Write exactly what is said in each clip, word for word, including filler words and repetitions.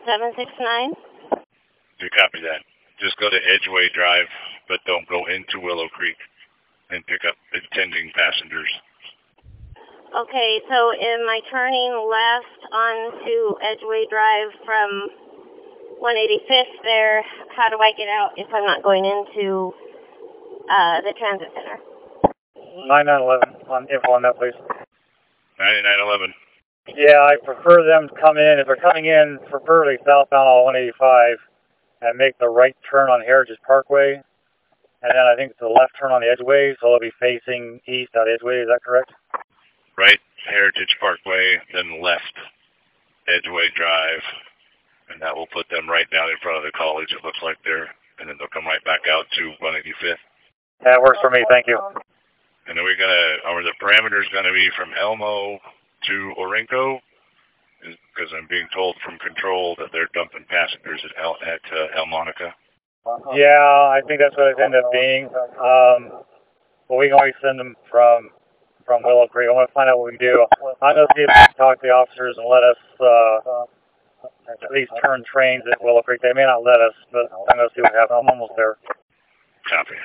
seven six nine. Do you copy that? Just go to Edgeway Drive, but don't go into Willow Creek and pick up attending passengers. Okay, so am I turning left onto Edgeway Drive from one eighty-fifth there? How do I get out if I'm not going into uh, the transit center? nine nine eleven on info on that, please. ninety-nine eleven. Yeah, I prefer them to come in. If they're coming in, preferably southbound on one eighty-five, and make the right turn on Heritage Parkway. And then I think it's the left turn on the Edgeway, so they'll be facing east out Edgeway. Is that correct? Right, Heritage Parkway, then left, Edgeway Drive, and that will put them right down in front of the college, it looks like there, and then they'll come right back out to one eighty-fifth. That works for me, thank you. And then we're gonna, are the parameters gonna be from Elmo to Orinco? Because I'm being told from control that they're dumping passengers at El, at uh, El Monica. Yeah, I think that's what it ended up being. Um, but we can always send them from from Willow Creek. I want to find out what we can do. I'm going to see if we can talk to the officers and let us uh, at least turn trains at Willow Creek. They may not let us, but I'm going to see what happens. I'm almost there. Copy.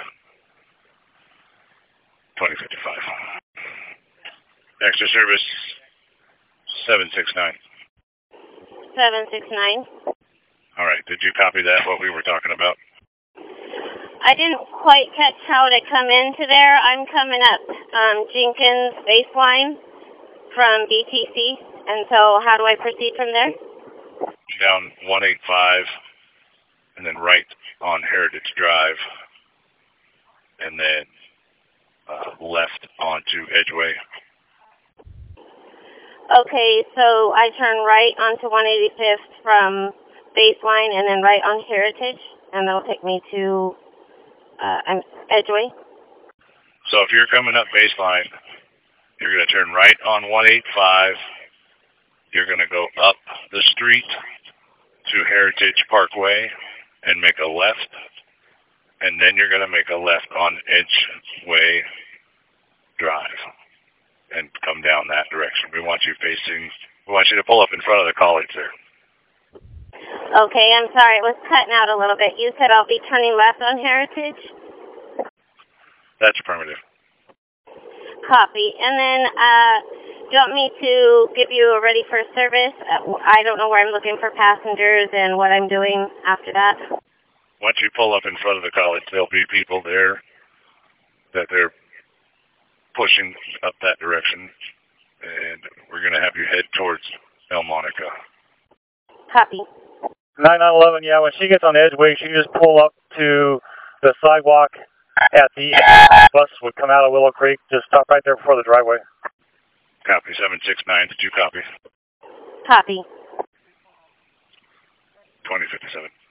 twenty fifty-five. Extra service seven six nine. seven six nine. All right. Did you copy that, what we were talking about? I didn't quite catch how to come into there. I'm coming up um, Jenkins baseline from B T C. And so how do I proceed from there? Down one eighty-five and then right on Heritage Drive and then uh, left onto Edgeway. Okay, so I turn right onto one eighty-fifth from baseline and then right on Heritage, and that'll take me to uh, Edgeway. So if you're coming up baseline, you're going to turn right on one eighty-five. You're going to go up the street to Heritage Parkway and make a left, and then you're going to make a left on Edgeway Drive and come down that direction. We want you facing, we want you to pull up in front of the college there. Okay, I'm sorry, it was cutting out a little bit. You said I'll be turning left on Heritage? That's affirmative. Copy. And then, uh, do you want me to give you a ready for service? Uh, I don't know where I'm looking for passengers and what I'm doing after that. Once you pull up in front of the college, there'll be people there that they're pushing up that direction, and we're going to have you head towards El Monica. Copy. nine nine eleven, yeah, when she gets on the Edgeway, she just pull up to the sidewalk at the bus would come out of Willow Creek. Just stop right there before the driveway. Copy. seven six nine, did you copy? Copy. twenty fifty-seven.